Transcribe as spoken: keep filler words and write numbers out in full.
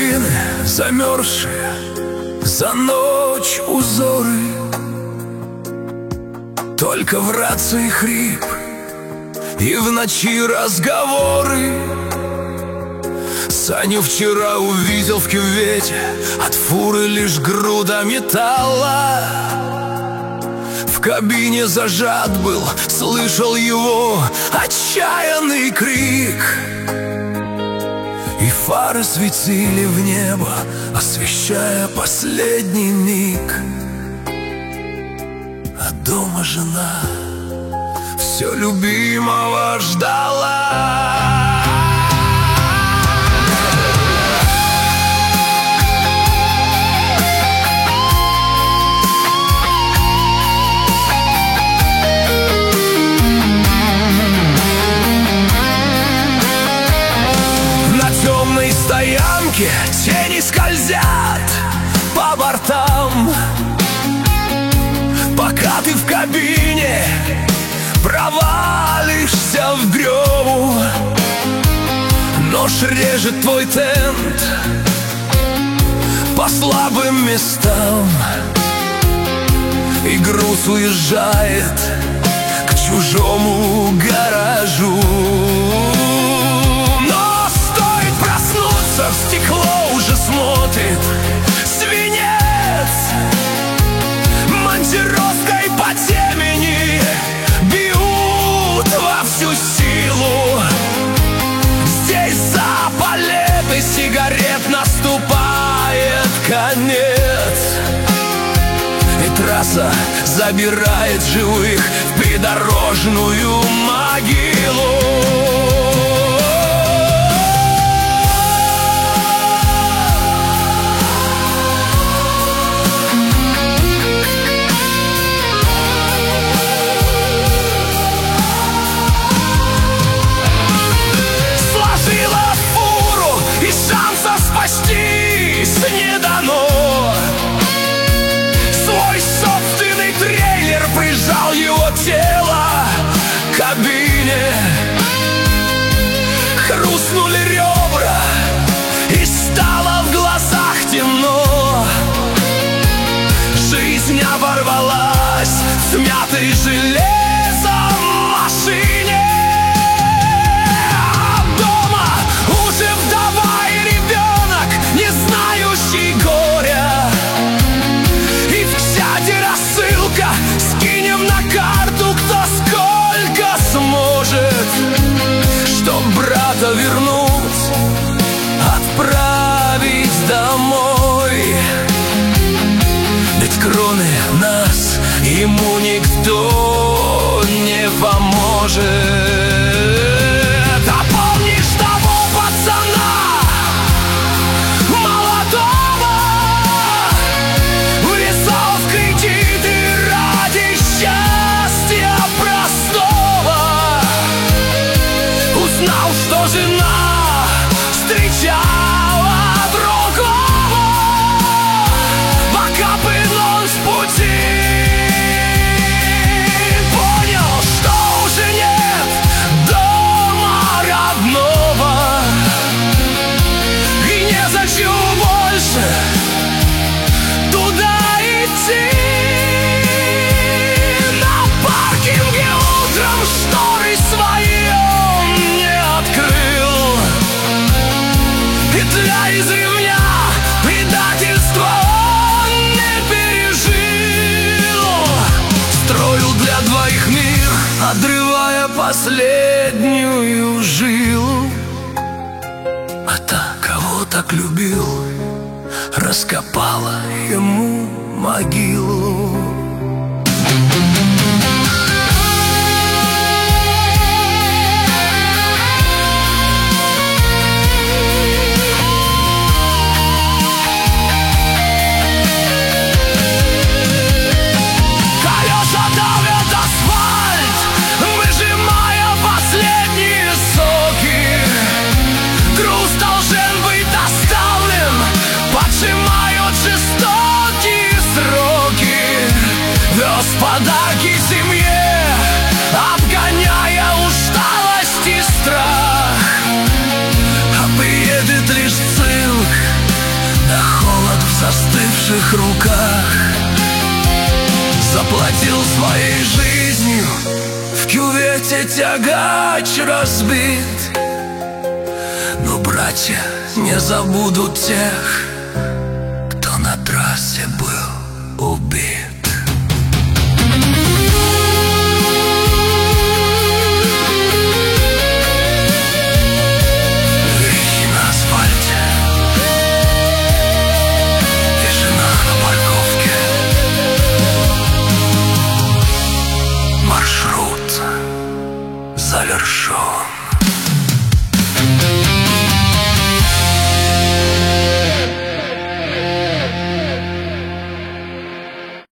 картины замерзшие, за ночь узоры. Только в рации хрип и в ночи разговоры. Саню вчера увидел в кювете, от фуры лишь груда металла. В кабине зажат был, слышал его отчаянный крик. И фары светили в небо, освещая последний миг. А дома жена все любимого ждала. Стоянки тени скользят по бортам, пока ты в кабине провалишься в грёву. Нож режет твой тент по слабым местам, и груз уезжает к чужому гаражу. В стекло уже смотрит свинец, монтировкой по темени бьют во всю силу. Здесь за палеты сигарет наступает конец, и трасса забирает живых в придорожную могилу. Спастись не дано. Свой собственный трейлер прижал его тело к кабине. Хрустнули ребра, и стало в глазах темно. Жизнь оборвалась, смятый железом машине. Скинем на карту, кто сколько сможет, чтоб брата вернуть, отправить домой. Ведь кроме нас ему никто не поможет. А помнишь того пацана молодого, влезал в кредиты ради счастья простого? Узнал, что жена встречала другого, пока был он с пути. Понял, что уже нет дома родного, и незачем больше туда идти. Шторы свои он не открыл, и для изревня предательства он не пережил. Строил для двоих мир, отрывая последнюю жилу. А та, кого так любил, раскопала ему могилу. Подарки семье, обгоняя усталость и страх. А приедет лишь цинк своих руках, заплатил своей жизнью, в кювете тягач разбит. Но братья не забудут тех, кто на трассе был убит. Грехи на асфальте, тишина на парковке, маршрут завершен.